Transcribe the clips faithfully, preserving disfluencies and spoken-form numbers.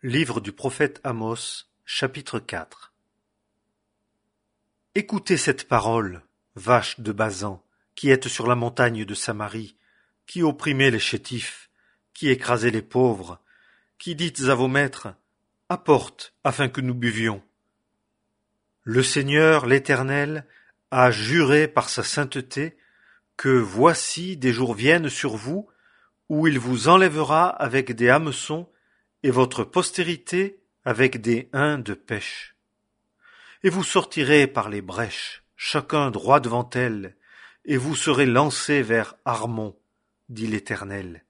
Livre du prophète Amos, chapitre quatre. Écoutez cette parole, vaches de Basan, qui êtes sur la montagne de Samarie, qui opprimez les chétifs, qui écrasez les pauvres, qui dites à vos maîtres, apporte, afin que nous buvions. Le Seigneur, l'Éternel, a juré par sa sainteté que voici des jours viennent sur vous, où il vous enlèvera avec des hameçons, et votre postérité avec des huns de pêche. Et vous sortirez par les brèches, chacun droit devant elle, et vous serez lancés vers Armon, dit l'Éternel.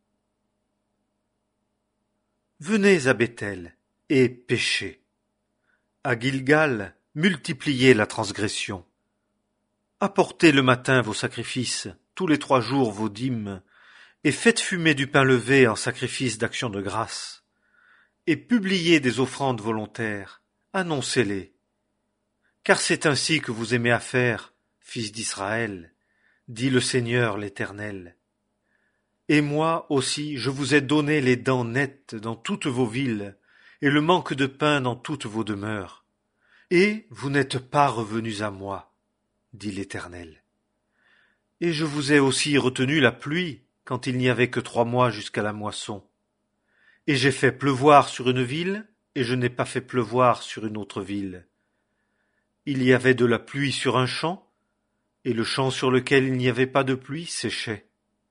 Venez à Béthel, et péchez. À Gilgal, multipliez la transgression. Apportez le matin vos sacrifices, tous les trois jours vos dîmes, et faites fumer du pain levé en sacrifice d'action de grâce. Et publiez des offrandes volontaires, annoncez-les. Car c'est ainsi que vous aimez à faire, fils d'Israël, dit le Seigneur l'Éternel. Et moi aussi je vous ai donné les dents nettes dans toutes vos villes, et le manque de pain dans toutes vos demeures. Et vous n'êtes pas revenus à moi, dit l'Éternel. Et je vous ai aussi retenu la pluie, quand il n'y avait que trois mois jusqu'à la moisson. Et j'ai fait pleuvoir sur une ville, et je n'ai pas fait pleuvoir sur une autre ville. Il y avait de la pluie sur un champ, et le champ sur lequel il n'y avait pas de pluie séchait.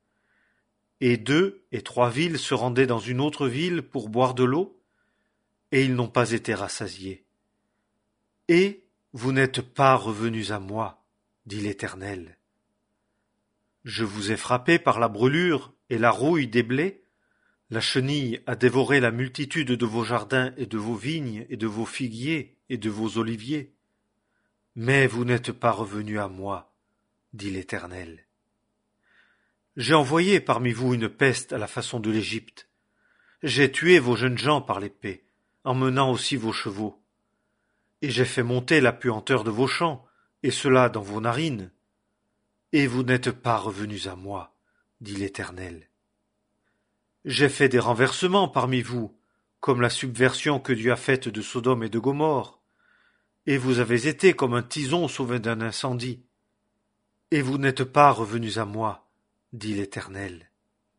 Et deux et trois villes se rendaient dans une autre ville pour boire de l'eau, et ils n'ont pas été rassasiés. Et vous n'êtes pas revenus à moi, dit l'Éternel. Je vous ai frappé par la brûlure et la rouille des blés. La chenille a dévoré la multitude de vos jardins et de vos vignes et de vos figuiers et de vos oliviers. Mais vous n'êtes pas revenus à moi, dit l'Éternel. J'ai envoyé parmi vous une peste à la façon de l'Égypte. J'ai tué vos jeunes gens par l'épée, emmenant aussi vos chevaux. Et j'ai fait monter la puanteur de vos champs, et cela dans vos narines. Et vous n'êtes pas revenus à moi, dit l'Éternel. J'ai fait des renversements parmi vous, comme la subversion que Dieu a faite de Sodome et de Gomorrhe, et vous avez été comme un tison sauvé d'un incendie. Et vous n'êtes pas revenus à moi, dit l'Éternel.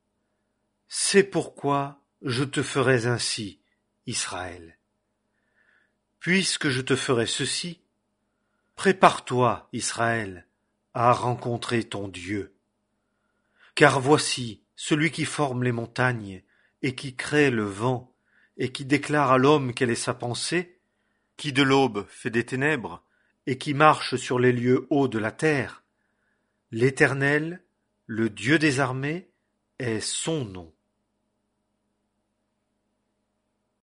C'est pourquoi je te ferai ainsi, Israël. Puisque je te ferai ceci, prépare-toi, Israël, à rencontrer ton Dieu. Car voici, celui qui forme les montagnes, et qui crée le vent, et qui déclare à l'homme quelle est sa pensée, qui de l'aube fait des ténèbres, et qui marche sur les lieux hauts de la terre, l'Éternel, le Dieu des armées, est son nom.